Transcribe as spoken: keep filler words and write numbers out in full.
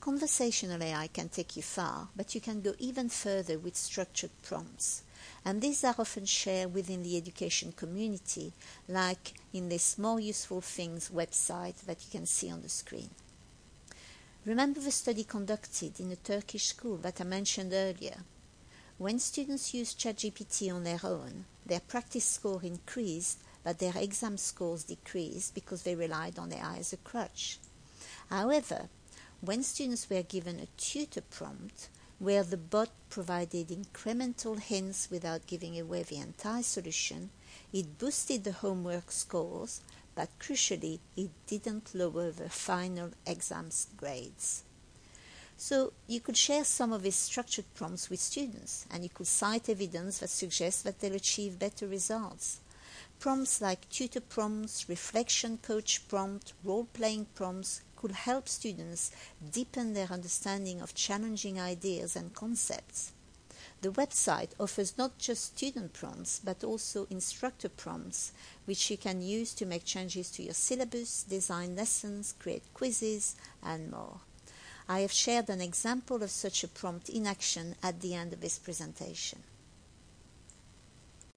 Conversational A I can take you far, but you can go even further with structured prompts. And these are often shared within the education community, like in this More Useful Things website that you can see on the screen. Remember the study conducted in a Turkish school that I mentioned earlier. When students used ChatGPT on their own, their practice score increased, but their exam scores decreased because they relied on A I as a crutch. However, when students were given a tutor prompt, where the bot provided incremental hints without giving away the entire solution, it boosted the homework scores, but crucially, it didn't lower the final exam's grades. So you could share some of these structured prompts with students, and you could cite evidence that suggests that they'll achieve better results. Prompts like tutor prompts, reflection coach prompt, role-playing prompts could help students deepen their understanding of challenging ideas and concepts. The website offers not just student prompts, but also instructor prompts, which you can use to make changes to your syllabus, design lessons, create quizzes, and more. I have shared an example of such a prompt in action at the end of this presentation.